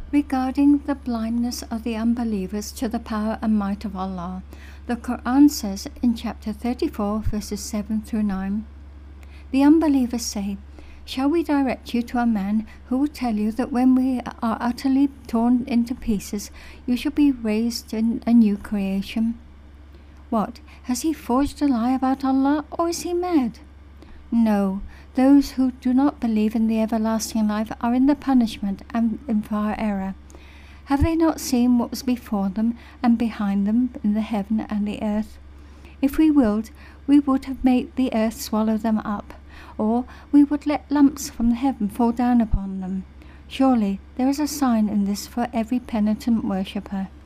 Regarding the blindness of the unbelievers to the power and might of Allah, the Quran says in chapter 34, verses 7 through 9, "The unbelievers say, 'Shall we direct you to a man who will tell you that when we are utterly torn into pieces, you shall be raised in a new creation?' What, has he forged a lie about Allah, or is he mad? No, those who do not believe in the everlasting life are in the punishment and in far error. Have they not seen what was before them and behind them in the heaven and the earth? If we willed, we would have made the earth swallow them up, or we would let lumps from heaven fall down upon them. Surely there is a sign in this for every penitent worshipper."